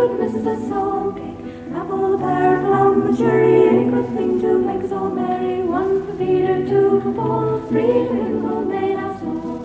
good Mrs. Soulcake. Apple, pear, plum, cherry, any good thing to make us all merry. One for Peter, two for Paul, three for him who made us all.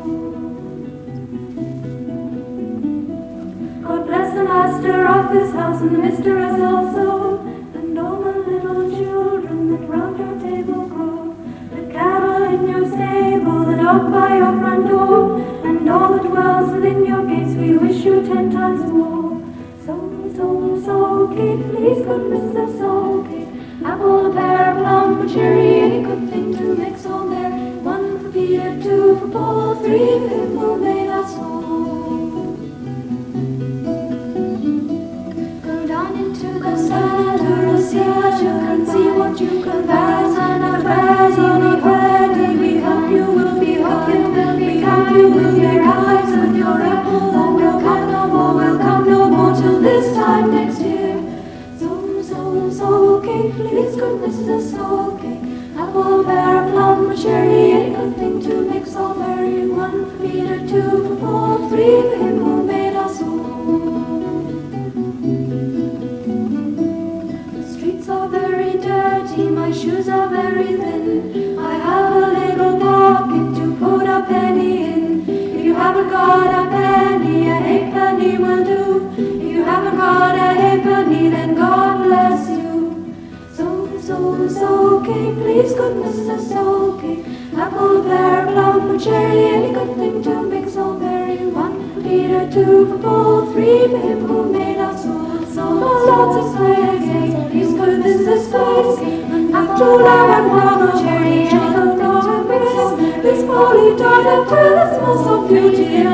God bless the master of this house and the mistress also, and all the little children that round your table grow, the cattle in your stable, the dog by your front door, and all that dwells within your gates, we wish you 10 times more. Soulcake, please good Mrs. Soulcake. Apple, pear, plum, cherry, any good thing to make us all merry. One for Peter, two for Paul, three for him who made us all. Go down into the cellar and see what you can see, what you can bear, and our bears on our ready. We hope you will be hooking, we hope you will be wise with your apple, and we'll come no more, we'll come no more till this time next year. Soulcake, please good Mrs. Soulcake. Apple, pear, plum, cherry, any good thing to make us all merry. One for Peter, two for Paul, three for him who made us all. The streets are very dirty, my shoes are very thin. I have a little pocket to put a penny in. If you haven't got a penny, a halfpenny will do. If you haven't got a halfpenny, then God bless you. Soulcake, please good Mrs. Soulcake. Apple, pear, plum, cherry, any good thing to make us all merry. One for Peter, two for Paul, three for him who made us all. So lots of sweets, please good Mrs. Soulcake. Apple, pear, plum, cherry, any good thing to make us all merry. This Polly died of Christmas of beauty.